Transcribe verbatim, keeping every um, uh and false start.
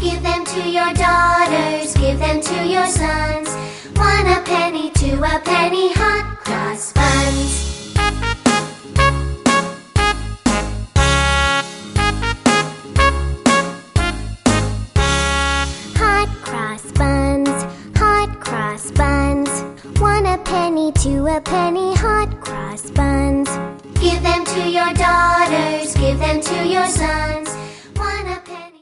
Give them to your daughters, give them to your sons. One a penny, two a penny, hot cross buns. Hot cross buns, hot cross buns. One a penny, two a penny, hot cross buns. Give them to your daughters, give them to your sons. One a penny.